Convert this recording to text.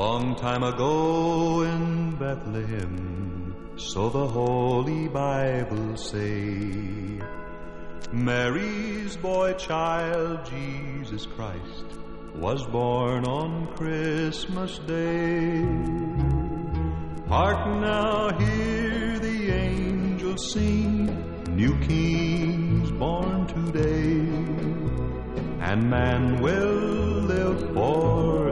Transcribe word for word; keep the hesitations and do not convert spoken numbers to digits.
Long time ago in Bethlehem, so the Holy Bible say, Mary's boy child, Jesus Christ, was born on Christmas Day. Hark now, hear the angels sing, new king's born today, and man will live forever